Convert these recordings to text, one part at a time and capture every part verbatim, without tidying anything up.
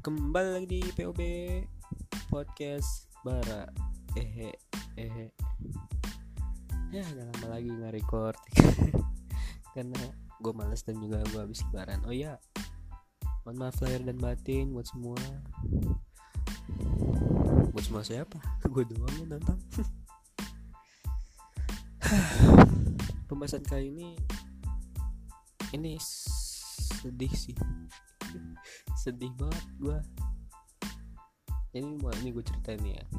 Kembali lagi di P O B Podcast Bara. Ehe ehe. Ya udah lama lagi nge-record karena gue males dan juga gue habis lebaran. Oh iya, mohon maaf lahir dan batin buat semua. Buat semua siapa? Gue doang yang nonton. Pembahasan kali ini ini sedih sih. Sedih banget gue. Ini mau ini gue ceritain nih ya.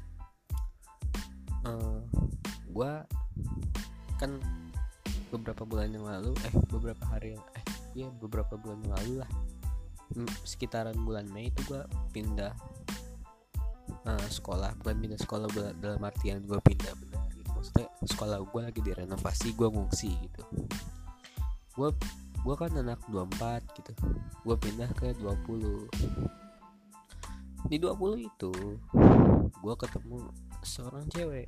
Uh, gue kan beberapa bulan yang lalu, eh beberapa hari, eh iya beberapa bulan yang lalu lah, sekitaran bulan Mei itu gue pindah uh, sekolah. Bukan pindah sekolah dalam artian gue pindah benar gitu. Maksudnya sekolah gue lagi direnovasi, gue ngungsi gitu. Gue gue kan anak dua puluh empat gitu, gue pindah ke dua puluh. Di dua puluh itu gue ketemu seorang cewek.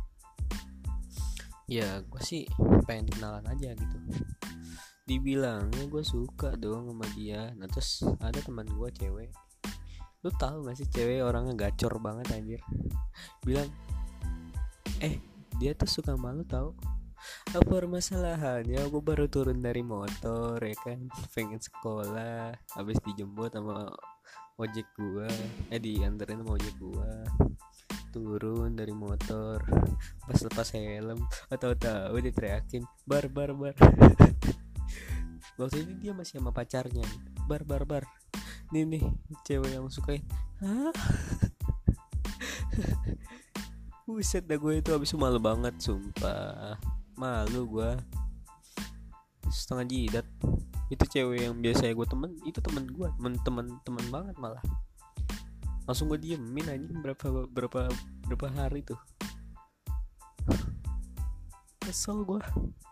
Ya gue sih pengen kenalan aja gitu. Dibilangnya gue suka dong sama dia. Nah terus ada teman gue cewek. Lu tahu gak sih cewek orangnya gacor banget anjir. Bilang, eh dia tuh suka malu tau. Apa permasalahannya? Aku baru turun dari motor ya kan, pengen sekolah, habis dijemput sama ojek gua, eh dianterin sama ojek gua. Turun dari motor, pas lepas helm, atau tahu dia teriakin bar bar bar. Waktu itu dia masih sama pacarnya. Bar bar bar. Nih nih cewek yang sukain. Hah? Buset dah, gue itu abis malu banget sumpah. Malu gue setengah jidat. Itu cewek yang biasanya gue temen, itu temen gue, temen temen temen banget malah. Langsung gue diemin aja berapa berapa berapa hari tuh. Kesel gue.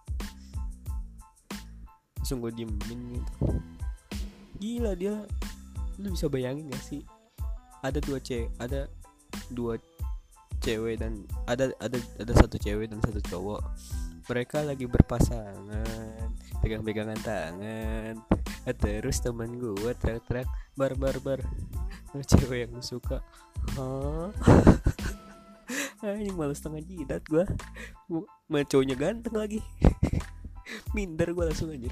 Langsung gue diemin gitu. Gila dia. Lu bisa bayangin gak sih? Ada dua cewek, ada dua cewek dan ada ada ada satu cewek dan satu cowok. Mereka lagi berpasangan, pegang-pegangan tangan. Terus teman gue teriak-teriak bar bar bar. Terus cewek yang gue suka, hah? Ini malu setengah jidat gue. Maconya ganteng lagi. Minder gue langsung anjir.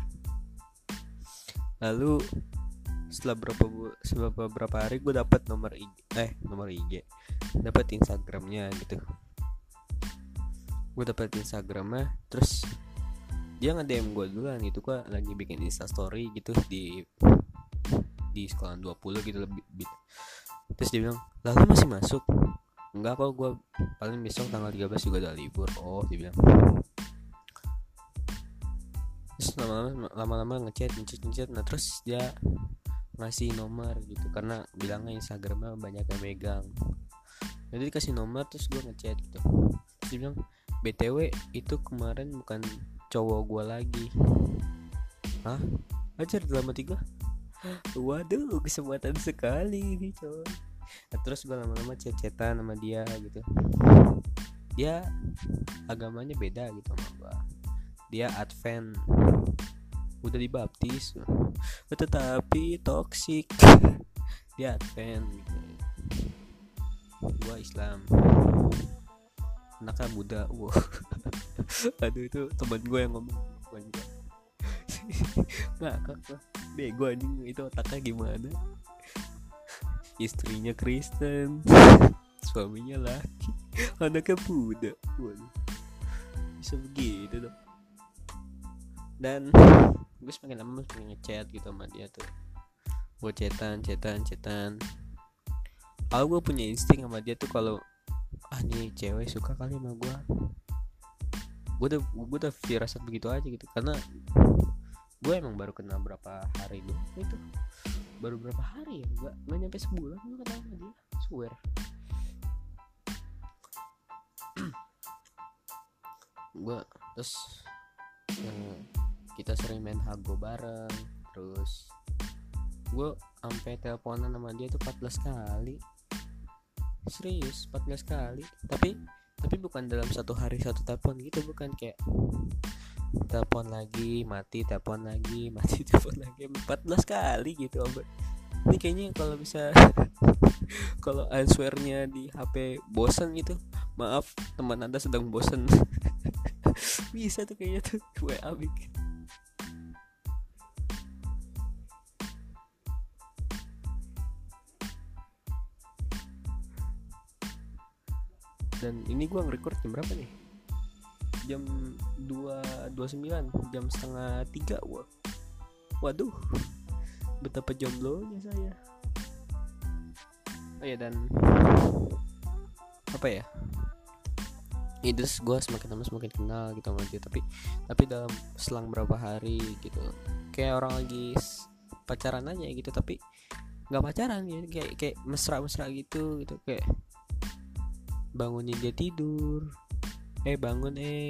Lalu setelah berapa bu- setelah beberapa hari gue dapat nomor I G, eh nomor I G, dapat Instagramnya gitu. Gue dapat Instagramnya, terus dia nge-D M gue duluan gitu. Gue lagi bikin Insta story gitu di di sekolah dua puluh gitu lebih. Terus dia bilang, lalu masih masuk? Enggak kok, gue paling besok tanggal tiga belas juga udah libur. Oh dia bilang. Terus lama-lama lama-lama ngechat ngechat ngechat. Nah terus dia ngasih nomor gitu karena bilangnya Instagramnya banyak yang megang. Jadi dikasih nomor, terus gue ngechat gitu. Terus dia bilang, B T W itu kemarin bukan cowok gue lagi. Hah? Ajar dalam hati gue, waduh kesempatan sekali nih coy. Nah, terus gue lama-lama chat-chatan sama dia gitu. Dia agamanya beda gitu sama gue. Dia Advent, udah dibaptis, tetapi toksik. Dia Advent gitu. Gue Islam, anaknya Buddha. Wow. Aduh itu teman gue yang ngomong, bukan gue. Ngakak lah, bego anjing itu otaknya gimana. Istrinya Kristen, suaminya laki, anaknya Buddha. Waduh, bisa begitu dong. Dan gue semakin lama semakin ngechat gitu sama dia tuh. Gue chatan chatan chatan. Kalau gue punya insting sama dia tuh, kalau ah nih cewek suka kali sama gue, gue udah gue udah firasat begitu aja gitu. Karena gue emang baru kenal berapa hari dulu itu, baru berapa hari ya, nggak nggak nyampe sebulan gue kenal sama dia, swear. Gue terus eh, kita sering main hago bareng. Terus gue sampai teleponan sama dia tuh empat belas kali. Serius empat belas kali. Tapi tapi bukan dalam satu hari satu telepon gitu, bukan kayak telepon lagi mati, telepon lagi mati, telepon lagi empat belas kali gitu. Ini kayaknya kalau bisa kalau answernya di H P bosan gitu, maaf teman anda sedang bosan. Bisa tuh kayaknya tuh W A bikin. Dan ini gue nge-record jam berapa nih? Jam dua dua sembilan, jam setengah tiga. Wah. Waduh, betapa jomblonya saya. Oh ya, dan apa ya, ya terus gue semakin lama semakin kenal gitu sama dia. Tapi tapi dalam selang berapa hari gitu, kayak orang lagi pacaran aja gitu, tapi nggak pacaran gitu, kayak kayak mesra-mesra gitu gitu, kayak bangunin dia tidur, eh bangun eh,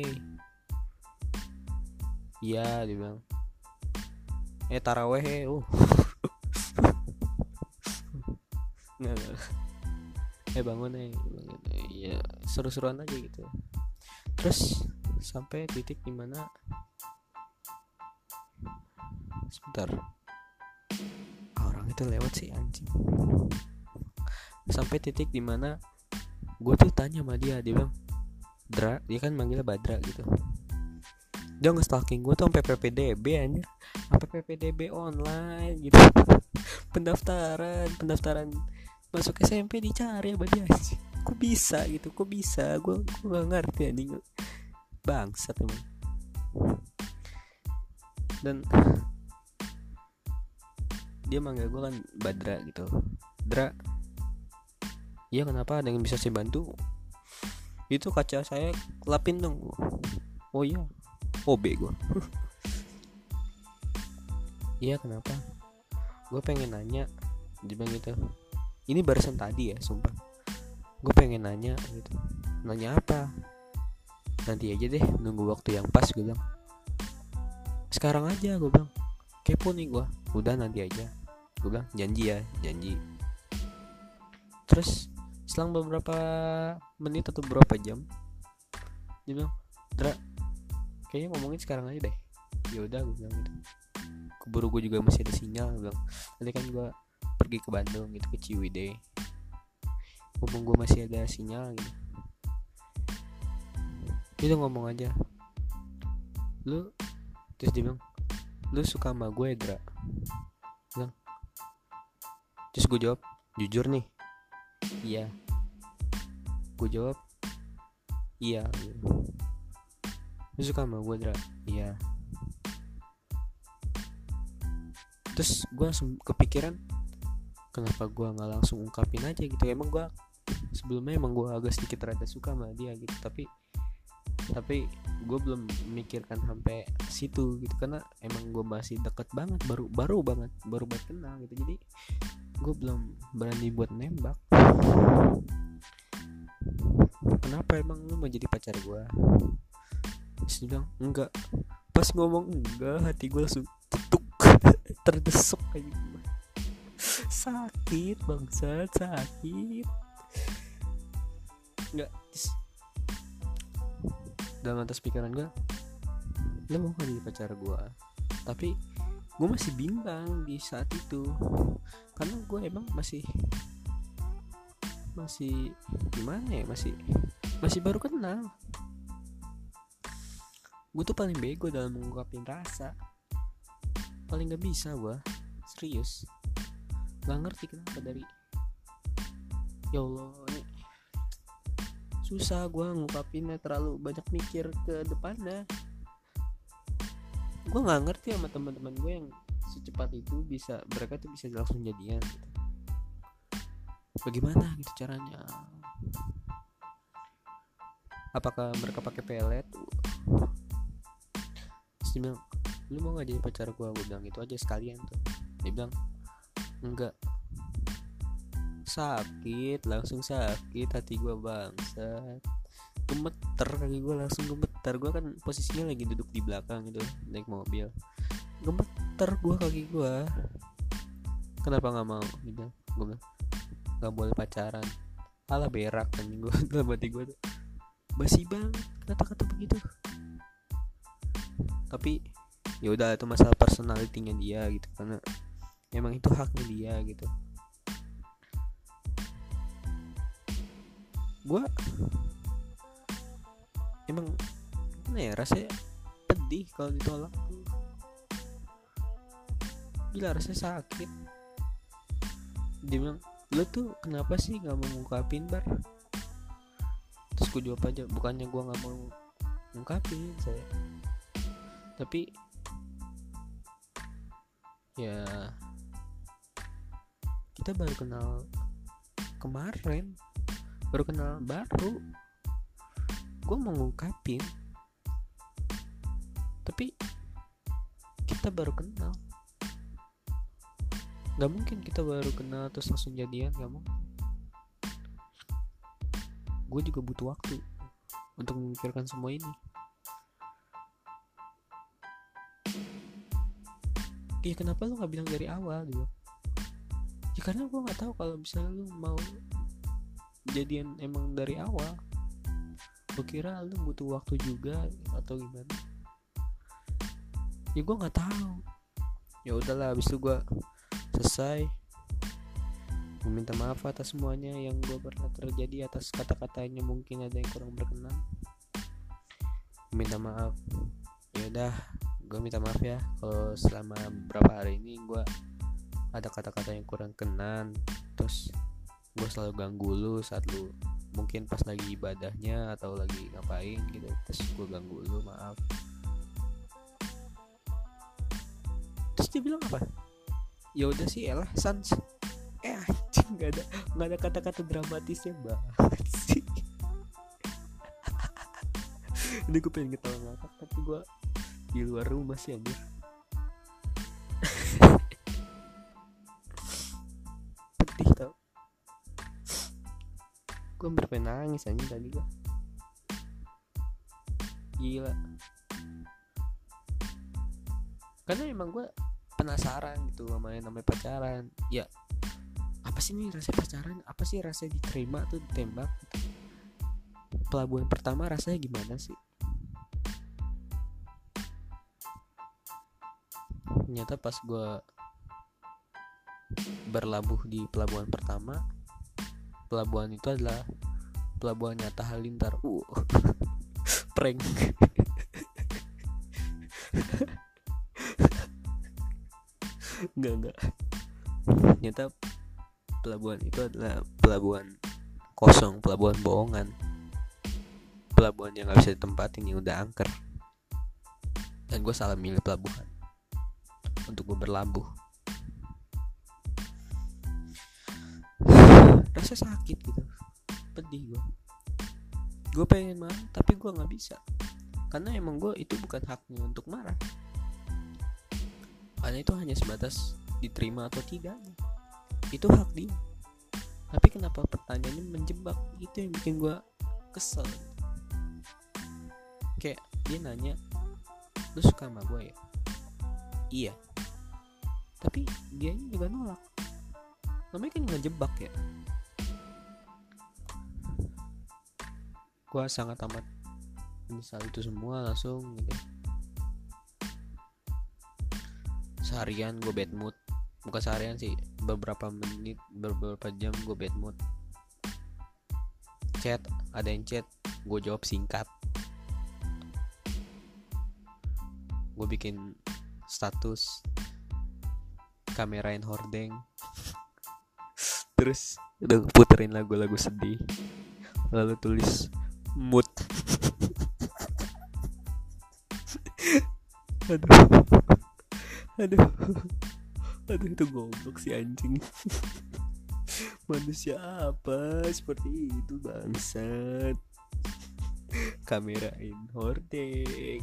iya dia bilang, eh taraweh eh, oh nggak nggak, eh bangun eh, bangun eh, ya seru-seruan aja gitu. Terus sampai titik dimana, sebentar, ah, orang itu lewat sih anjing. Sampai titik dimana gue tuh tanya sama dia, dia bilang Dra, dia kan manggilnya Badra gitu. Dia nge-stalking gue tuh sampai P P D B aja, sampai P P D B online gitu. pendaftaran pendaftaran masuk S M P dicari sama dia. Kok bisa gitu, kok bisa, gue gue gak ngerti anjing, bangsat emang. Dan dia manggil gue kan Badra gitu, Dra, iya kenapa, ada yang bisa saya bantu? Itu kaca saya kelapin dong. Oh iya, O B gue. Iya kenapa? Gue pengen nanya, dia bilang gitu. Ini barusan tadi ya, sumpah. Gue pengen nanya gitu. Nanya apa? Nanti aja deh, nunggu waktu yang pas, gue bilang. Sekarang aja, gue bilang. Kepo nih gue. Udah nanti aja, gue bilang. Janji ya, janji. Terus selang beberapa menit atau beberapa jam, dia bilang, Dra, kayaknya ngomongin sekarang aja deh. Ya udah, gue bilang gitu. Keburu gue juga masih ada sinyal, gue bilang. Nanti kan gue pergi ke Bandung gitu, ke Ciwidey. Mumpung gue masih ada sinyal gitu. Dia udah ngomong aja. Lu, terus dia bilang, lu suka sama gue ya, Dra? Bilang. Terus gue jawab, jujur nih, iya. Gue jawab, iya. Lu suka sama gue, Dra? Iya. Terus gue langsung kepikiran, kenapa gue gak langsung ungkapin aja gitu. Emang gue sebelumnya emang gue agak sedikit rada suka sama dia gitu, tapi tapi gue belum memikirkan sampai situ gitu, karena emang gue masih deket banget, baru baru banget baru banget kenal gitu. Jadi gue belum berani buat nembak. Kenapa emang lu mau jadi pacar gue? Terus dia bilang enggak. Pas ngomong enggak, hati gue langsung cetuk, terdesok kayak gitu. Sakit bangsat, sakit. Enggak. Dalam atas pikiran gue, lu mau gak jadi pacar gue? Tapi gue masih bimbang di saat itu, karena gue emang masih masih gimana ya, masih masih baru kenal. Gue tuh paling bego dalam mengungkapin rasa, paling gak bisa gue, serius. Gak ngerti kenapa, dari ya Allah ini susah gue ngungkapinnya, terlalu banyak mikir ke depannya. Gue nggak ngerti sama teman-teman gue yang secepat itu bisa, mereka tuh bisa langsung jadian gitu. Bagaimana gitu caranya? Apakah mereka pakai pelet? Terus dia bilang, lu mau nggak jadi pacar gue? Gue bilang gitu aja sekalian tuh. Dia bilang enggak. Sakit, langsung sakit hati gue bangsat. Gemeter kaki gue, langsung gemeter. Gue kan posisinya lagi duduk di belakang gitu, naik mobil. Gemeter gue kaki gue. Kenapa gak mau? Gitu. Gue bilang gak boleh pacaran. Alah berak kan gue. Dalam hati gue tuh basi banget kata-kata begitu. Tapi ya udah, itu masalah personalitinya dia gitu, karena emang itu haknya dia gitu. Gue emang mana ya, rasanya pedih kalau ditolak. Gila, rasanya sakit. Dia bilang, lo tuh kenapa sih gak mau ngungkapin, Bar? Terus gue jawab aja, bukannya gue gak mau ngungkapin saya, tapi ya kita baru kenal kemarin, baru kenal baru. Gue mau ngungkapin, tapi kita baru kenal. Gak mungkin kita baru kenal terus langsung jadian, gak mungkin. Gue juga butuh waktu untuk memikirkan semua ini. Ya kenapa lu gak bilang dari awal gitu? Ya karena gue gak tahu kalau misalnya lu mau jadian emang dari awal. Gue kira lu butuh waktu juga atau gimana. Ya gue gak tahu. Ya udahlah, habis itu gue selesai, gue minta maaf atas semuanya yang gue pernah terjadi, atas kata-katanya mungkin ada yang kurang berkenan. Gue minta maaf. Ya udah, gue minta maaf ya kalau selama beberapa hari ini gue ada kata-kata yang kurang kenan, terus gue selalu ganggu lu saat lu mungkin pas lagi ibadahnya atau lagi ngapain gitu, terus gue ganggu lu, maaf. Terus dia bilang apa? Ya udah sih, elah sans. Eh anjing, nggak ada nggak ada kata-kata dramatisnya banget sih. Ini gue pengen ketawa ngakak tapi gue di luar rumah sih anjir. Pedih tau. Gue hampir pengen nangis anjing tadi gue. Gila. Karena emang gue penasaran gitu sama yang namanya pacaran. Ya apa sih nih rasa pacaran, apa sih rasa diterima tuh, ditembak gitu. Pelabuhan pertama rasanya gimana sih? Ternyata pas gue berlabuh di pelabuhan pertama, pelabuhan itu adalah pelabuhan Hatta Halilintar. Uh, prank. Enggak enggak. Ternyata pelabuhan itu adalah pelabuhan kosong, pelabuhan bohongan, pelabuhan yang nggak bisa ditempatin, yang udah angker. Dan gue salah milih pelabuhan untuk gue berlabuh. Rasa sakit gitu, pedih gue. Gue pengen marah tapi gue nggak bisa, karena emang gue itu bukan haknya untuk marah. Karena itu hanya sebatas diterima atau tidak, itu hak dia. Tapi kenapa pertanyaannya menjebak? Itu yang bikin gue kesel. Kayak dia nanya, lu suka sama gue ya? Iya. Tapi dia juga nolak. Namanya kan ngejebak ya. Gue sangat amat menyesal itu semua langsung gitu. Seharian gue bad mood. Bukan seharian sih, beberapa menit, beberapa jam gue bad mood. Chat, ada yang chat, gue jawab singkat. Gue bikin status kamerain hordeng, terus udah puterin lagu-lagu sedih, lalu tulis mood. Aduh, aduh, aduh, itu goblok si anjing. Manusia apa seperti itu, bangsat. Kamerain hordeng.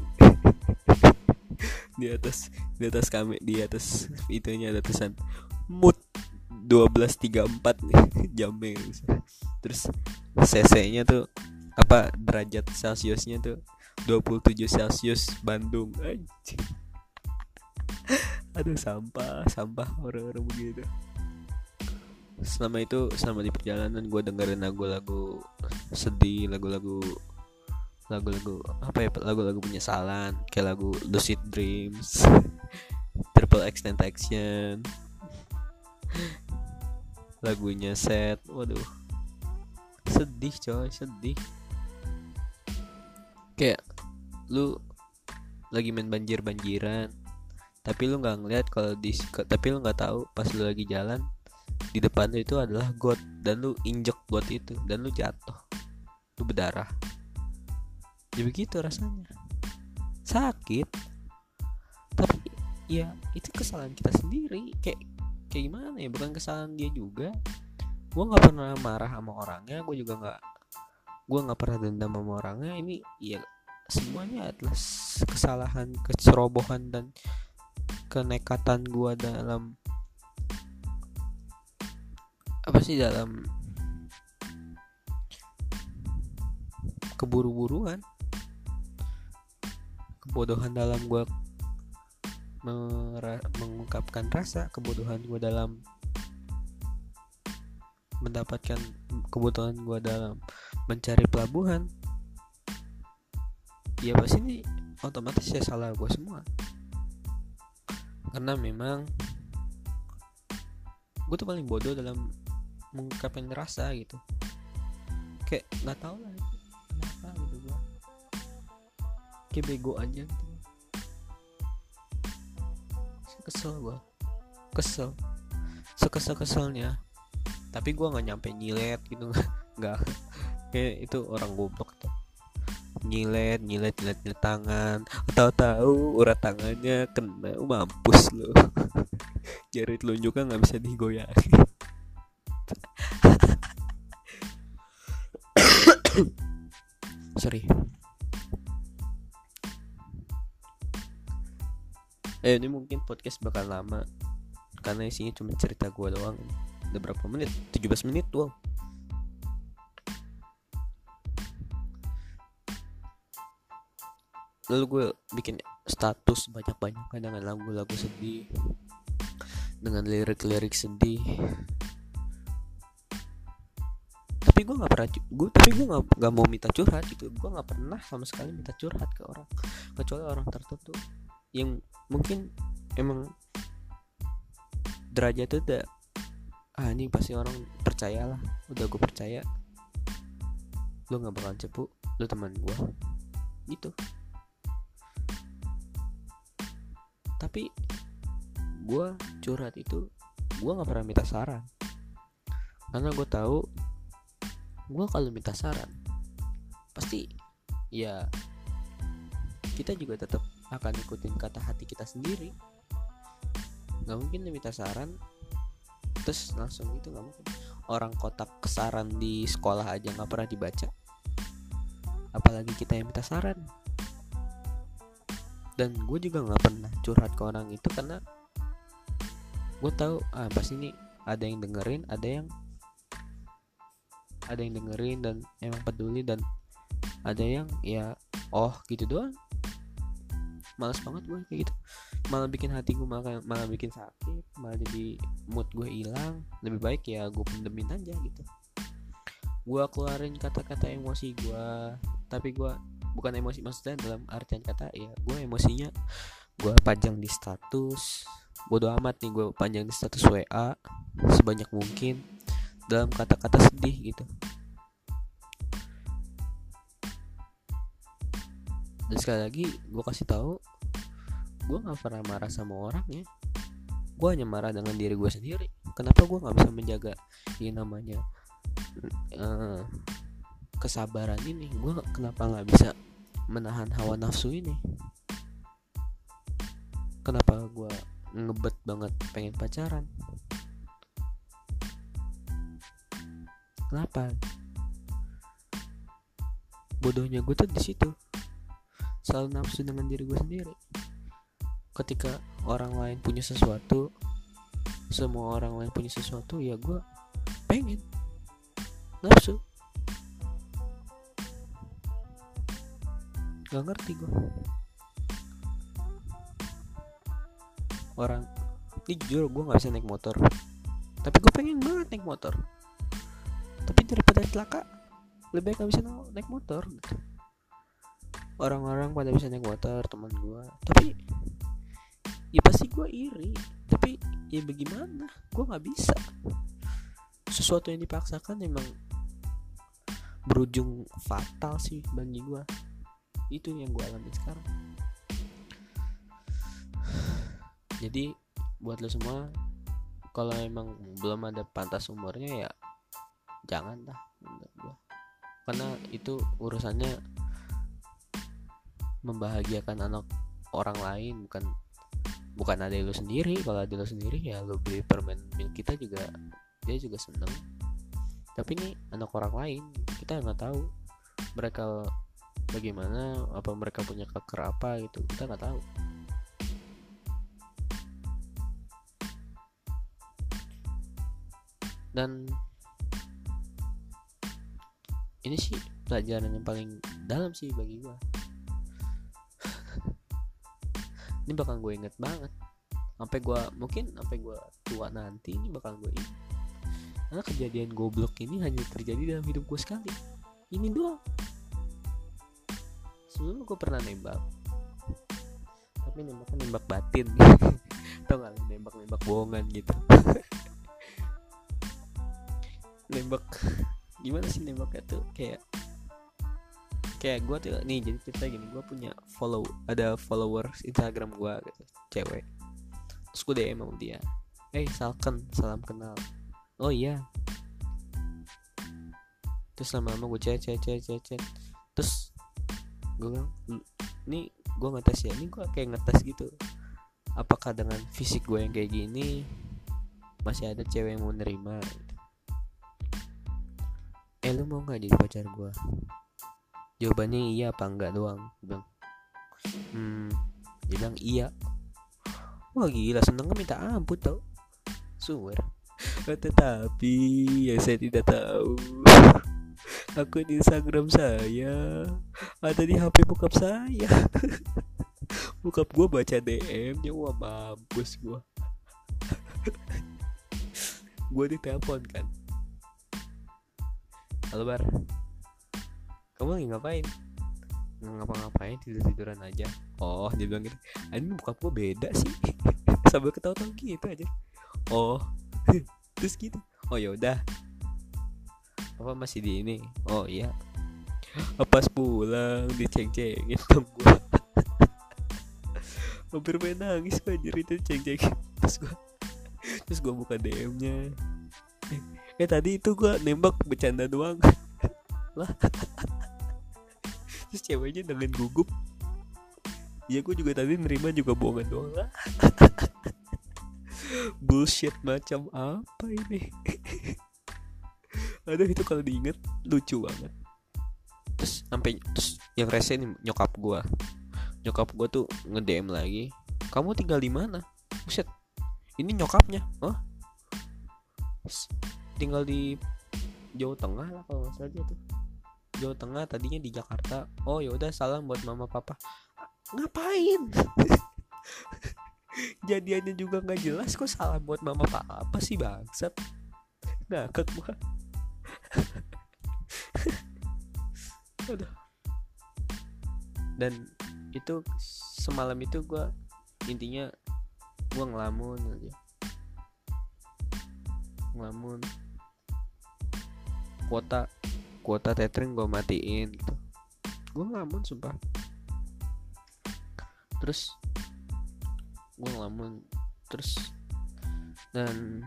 Di atas di atas kami di atas itunya ada tulisan mood dua belas tiga puluh empat nih jamnya. Terus cc-nya tuh apa, derajat celciusnya tuh dua puluh tujuh Celcius Bandung. Anjing. Aduh, sampah sampah orang-orang begitu. Selama itu, selama di perjalanan gue dengerin lagu-lagu sedih, lagu-lagu lagu-lagu apa ya, lagu-lagu penyesalan, kayak lagu Lucid Dreams, Triple X Tentacion, lagunya sad. Waduh, sedih coy, sedih. Kayak lu lagi main banjir-banjiran, tapi lu nggak ngeliat kalau di tapi lu nggak tahu pas lu lagi jalan di depan lu itu adalah got, dan lu injek got itu dan lu jatuh, lu berdarah. Ya begitu rasanya, sakit. Tapi ya itu kesalahan kita sendiri. Kayak kayak gimana ya, bukan kesalahan dia juga. Gue nggak pernah marah sama orangnya, gue juga nggak gue nggak pernah dendam sama orangnya. Ini ya semuanya adalah kesalahan, kecerobohan dan kenekatan gue dalam apa sih dalam keburu-buruan, kebodohan dalam gue mer- mengungkapkan rasa, kebodohan gue dalam mendapatkan, kebutuhan gue dalam mencari pelabuhan. Ya pasti ini otomatis ya salah gue semua, karena memang gue tuh paling bodoh dalam mengungkapkan rasa gitu. Kayak nggak tahu lah itu kenapa gitu, gue kayak bego aja gitu. Kesel gue, kesel, sekesel-keselnya. Tapi gue nggak nyampe nyilet gitu, nggak. Kayak itu orang goblok tuh, nyilet nyilet nyilet nyilet tangan, tahu-tahu urat tangannya kena, mampus lo. Jari telunjuknya nggak bisa digoyangin. Sorry. Eh ini mungkin podcast bakal lama karena isinya cuma cerita gue doang. Udah berapa menit? tujuh belas menit. Wow. Lalu gue bikin status banyak-banyak dengan lagu-lagu sedih, dengan lirik-lirik sedih. Tapi gue nggak pernah, gue tapi gue nggak nggak mau minta curhat gitu. Gue nggak pernah sama sekali minta curhat ke orang, kecuali orang tertentu yang mungkin emang derajat itu udah, ah ini pasti orang percayalah, udah gue percaya lu nggak bakalan cepu, lu teman gue gitu. Tapi gue curhat itu gue nggak pernah minta saran, karena gue tahu gue kalau minta saran pasti ya kita juga tetap akan ikutin kata hati kita sendiri. Nggak mungkin minta saran terus langsung itu, nggak mungkin. Orang kotak saran di sekolah aja nggak pernah dibaca, apalagi kita yang minta saran. Dan gue juga nggak pernah curhat ke orang itu karena gue tahu ah pasti ini ada yang dengerin, ada yang ada yang dengerin dan emang peduli, dan ada yang ya oh gitu doang. Males banget gue kayak gitu, malah bikin hati gue malah, malah bikin sakit, malah jadi mood gue hilang. Lebih baik ya gue pendemin aja gitu. Gue keluarin kata-kata emosi gue, tapi gue bukan emosi maksudnya dalam artian kata ya gue emosinya gue pajang di status. Bodo amat nih, gue panjang di status W A sebanyak mungkin dalam kata-kata sedih gitu. Dan sekali lagi gue kasih tahu, gue nggak pernah marah sama orangnya, gue hanya marah dengan diri gue sendiri. Kenapa gue nggak bisa menjaga yang namanya uh, kesabaran ini? Gue kenapa nggak bisa menahan hawa nafsu ini? Kenapa gue ngebet banget pengen pacaran? Kenapa? Bodohnya gue tuh di situ, selalu nafsu dengan diri gue sendiri. Ketika orang lain punya sesuatu, semua orang lain punya sesuatu, ya gue pengen nafsu. Gak ngerti gue. Orang ini jujur gue gak bisa naik motor, tapi gue pengen banget naik motor. Tapi daripada celaka, lebih baik gak bisa naik motor gitu. Orang-orang pada bisa naik motor, teman gue, tapi ya pasti gue iri. Tapi ya bagaimana, gue gak bisa. sesuatu yang dipaksakan emang berujung fatal sih bagi gue. Itu yang gue alami sekarang. Jadi buat lo semua, kalau emang belum ada pantas umurnya ya jangan lah menurut gue, karena itu urusannya membahagiakan anak orang lain, bukan bukan adik lu sendiri. Kalau adik lu sendiri ya lu beli permen milk kita juga, dia juga seneng. Tapi ini anak orang lain, kita nggak tahu mereka bagaimana, apa mereka punya keker apa gitu, kita nggak tahu. Dan ini sih pelajaran yang paling dalam sih bagi gue. Ini bakal gue inget banget sampai gue, mungkin sampai gue tua nanti ini bakal gue inget, karena kejadian goblok ini hanya terjadi dalam hidup gue sekali. Ini doang. Sebelumnya gue pernah nembak, tapi nembaknya nembak batin. Tau gak, nembak-nembak bohongan gitu. Nembak gimana sih nembaknya tuh, kayak kayak gue tuh nih, jadi cerita gini, gue punya follow, ada followers Instagram gue gitu, cewek. Terus gue D M sama dia, eh hey, Salken, salam kenal. Oh iya. Terus lama-lama gue chat chat chat chat chat. Terus gue bilang, nih gue ngetes ya, ini gue kayak ngetes gitu, apakah dengan fisik gue yang kayak gini masih ada cewek yang mau nerima gitu. Eh lu mau gak jadi pacar gue? Jawabannya iya apa enggak doang. Dia bilang, hmm, dia bilang iya. Wah gila, senengnya minta ampun tau, swear. Tetapi yang saya tidak tahu, akun Instagram saya ada di H P bokap saya. Bokap gue baca D M-nya, wah mampus gue. Gue ditelepon kan, halo Bar, kamu lagi ngapain? Nggak ngapa-ngapain, tidur-tiduran aja. Oh, dia bilang gitu. Ini bokap gue beda sih. Sambil ketawa-tawa gitu aja. Oh, terus gitu. Oh ya udah. Apa masih di ini? Oh iya. Pas pulang diceng-cengin dong gue. Hampir main nangis gue anjir itu ceng-cengin. Terus gue Terus gue buka D M-nya. Eh, eh tadi itu gue nembak bercanda doang. Lah. Terus ceweknya dengan gugup, ya gue juga tadi nerima juga bohongan doang lah. Bullshit macam apa ini? Aduh itu kalau diinget lucu banget. Terus sampai terus yang rese nih nyokap gue. Nyokap gue tuh nge-D M lagi, kamu tinggal di mana? Buset. Ini nyokapnya. Hah? Tinggal di Jawa Tengah lah kalau nggak salah dia tuh. Jawa Tengah, tadinya di Jakarta. Oh ya udah, salam buat mama papa. Ngapain? Jadiannya juga nggak jelas, kok salam buat mama papa apa sih bangsat? Ngakak gua. Aduh. Dan itu semalam itu gua intinya gua ngelamun aja. Ngelamun. Kuota kuota tethering gue matiin gitu. Gue ngelamun sumpah. Terus gue ngelamun terus. Dan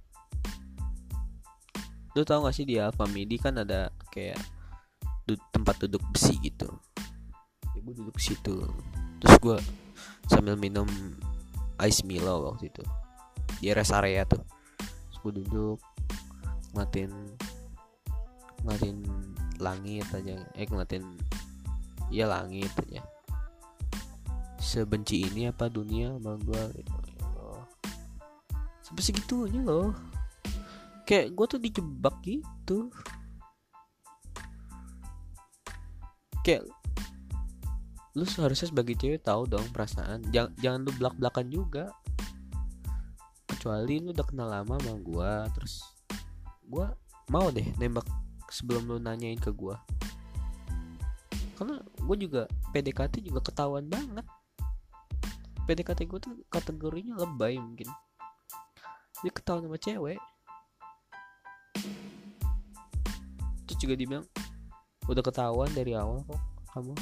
lu tau gak sih di Alfamidi kan ada kayak du- tempat duduk besi gitu. Ya, gue duduk situ. Terus gue sambil minum ice Milo waktu itu di rest area tuh. Terus gue duduk ngeliatin ngeliatin langit aja, eh ngeliatin ya langit aja. Sebenci ini apa dunia sama gue gitu. Ya Allah, sampai segitunya loh. Kayak gue tuh dijebak gitu. Kayak lu seharusnya sebagai cewek tahu dong perasaan. Jangan jangan lu belak-belakan juga. Kecuali lu udah kenal lama sama gue, terus gue mau deh nembak sebelum lu nanyain ke gue. Karena gue juga P D K T juga ketahuan banget. P D K T gue tuh kategorinya lebay mungkin. Dia ketahuan sama cewek. Terus juga dibilang udah ketahuan dari awal kok kamu.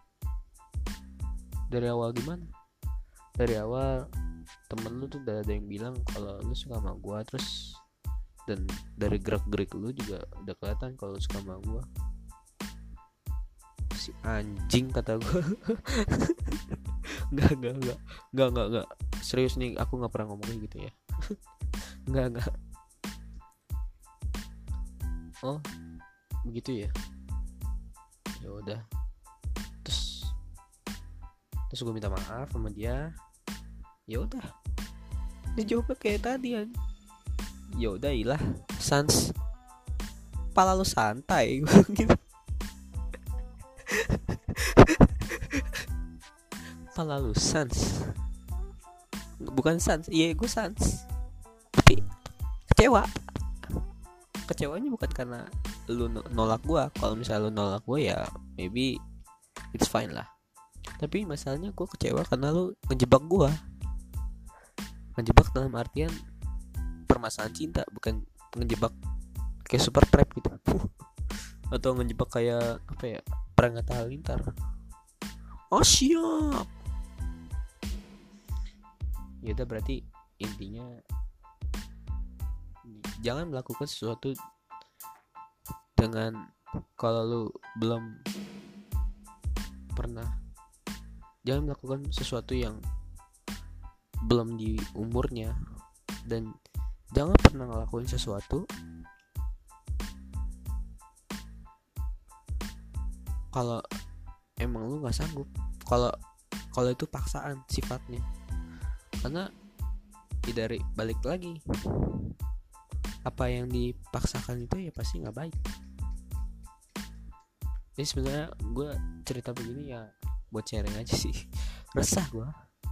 Dari awal gimana? Dari awal temen lu tuh udah ada yang bilang kalau lu suka sama gua, terus dan dari gerak-gerik lu juga udah kelihatan kalau lu suka sama gua. Si anjing kata gua. Enggak, enggak, enggak. Enggak, enggak, enggak. Serius nih, aku enggak pernah ngomong kayak gitu ya. Enggak, enggak. Oh, begitu ya. Ya udah. Terus terus gue minta maaf sama dia. Ya udah. Dia jawabnya kayak tadi kan. Ya udah ilah, sans. Pala lu santai gitu. Pala lu sans. Bukan sans, iya gue sans. Tapi kecewa. Kecewanya bukan karena lu nolak gue. Kalau misalnya lu nolak gue ya maybe it's fine lah. Tapi masalahnya gue kecewa karena lu ngejebak gue. Ngejebak dalam artian permasalahan cinta, bukan ngejebak kayak super trap gitu. Atau ngejebak kayak apa ya, perangkat halilintar. Oh siap. Ya udah, berarti intinya jangan melakukan sesuatu dengan kalau lu belum pernah. Jangan melakukan sesuatu yang belum di umurnya, dan jangan pernah ngelakuin sesuatu kalau emang lu nggak sanggup. Kalau kalau itu paksaan sifatnya, karena tidak balik lagi. Apa yang dipaksakan itu ya pasti nggak baik. Jadi sebenarnya gue cerita begini ya buat sharing aja sih. Resah gue.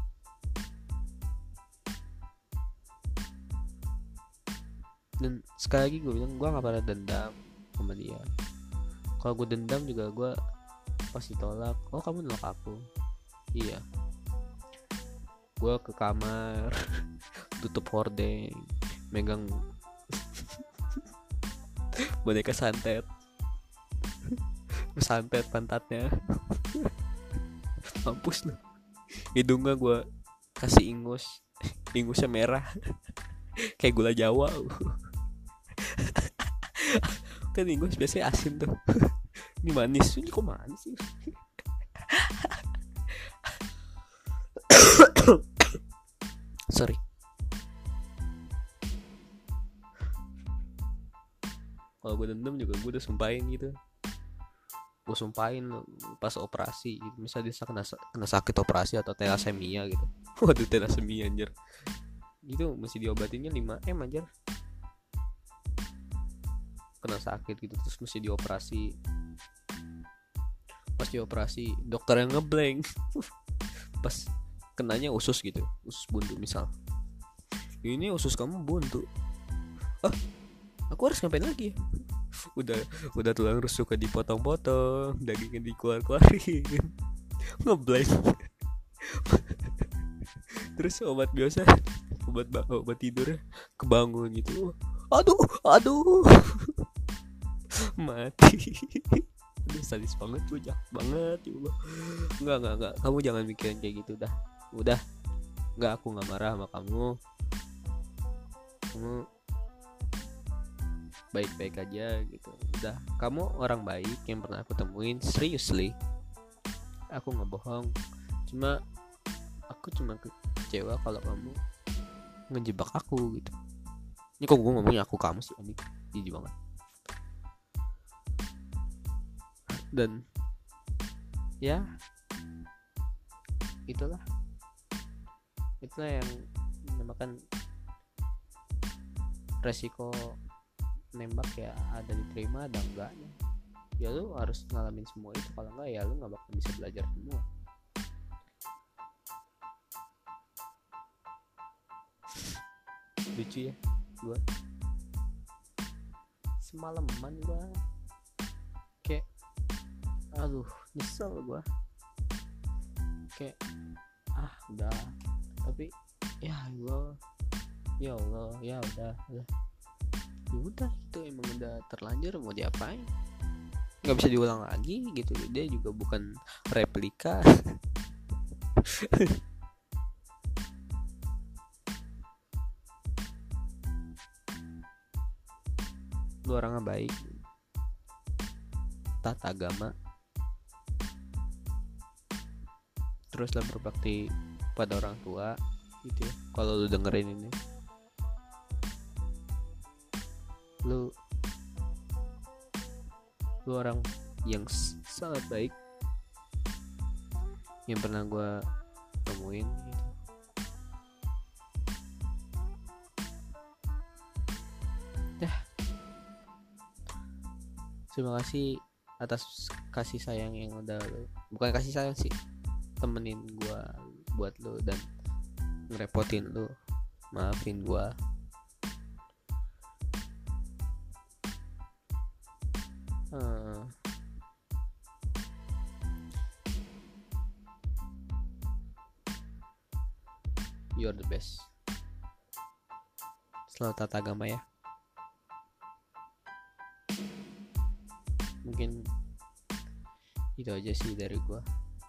Dan sekali lagi gue bilang, gue nggak pernah dendam sama dia. Kalau gue dendam juga gue pasti tolak. Oh kamu nolak aku? Iya. Gue ke kamar, tutup hordeng, megang boneka santet, santet pantatnya. Mampus lu. Hidungnya gue kasih ingus, ingusnya merah, kayak gula Jawa. Kan ingus biasanya asin tuh. Ini manis, ini kok manis sih? Sorry. Kalau gue dendam juga gue udah sumpahin gitu. Gue sumpahin pas operasi gitu. Misalnya dia kena, kena sakit operasi atau thalassemia gitu. Waduh, thalassemia anjir. Gitu mesti diobatinnya lima M anjir. Kena sakit gitu terus mesti dioperasi. Pas dioperasi dokter yang ngeblank. Pas kenanya usus gitu, usus buntu misal. Ini usus kamu buntu. Ah, aku harus ngapain lagi? Udah udah tulang rusuk dipotong-potong, dagingnya dikeluar-keluarin. Ngeblank. Terus obat biasa, obat obat tidurnya kebangun gitu. Aduh, aduh. Mati. Aduh, sadis banget gue, jahat banget ya Allah. Enggak, enggak, enggak. Kamu jangan mikirin kayak gitu dah. Udah. Enggak, aku enggak marah sama kamu. Kamu baik-baik aja gitu. Udah, kamu orang baik yang pernah aku temuin, seriously. Aku enggak bohong. Cuma aku cuma kecewa kalau kamu ngejebak aku gitu. Ini kok gue ngomongnya aku kamu sih, anjing. Jijik banget. Dan ya itulah itulah yang dinamakan resiko nembak, ya ada diterima ada enggaknya. Ya lu harus ngalamin semua itu, kalau enggak ya lu nggak bakal bisa belajar semua. Lucu ya gue semalaman gue kayak aduh nyesel gue kayak ah udah, tapi ya gue ya Allah ya udah udah Ya udah itu emang udah terlanjur, mau diapain, nggak bisa diulang lagi gitu. Dia juga bukan replika. Lu orangnya baik, taat agama, teruslah berbakti pada orang tua gitu ya. Kalau lu dengerin ini, lu lu orang yang sangat baik yang pernah gue temuin gitu. Dah, terima kasih atas kasih sayang yang udah lu, bukan kasih sayang sih, temenin gue buat lu dan ngerepotin lu, maafin gue. uh, You're the best. Selalu tata agama ya. Mungkin itu aja sih dari gua.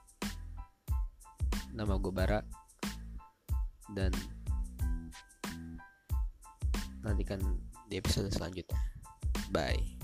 Nama gua Bara, dan nantikan di episode selanjutnya. Bye.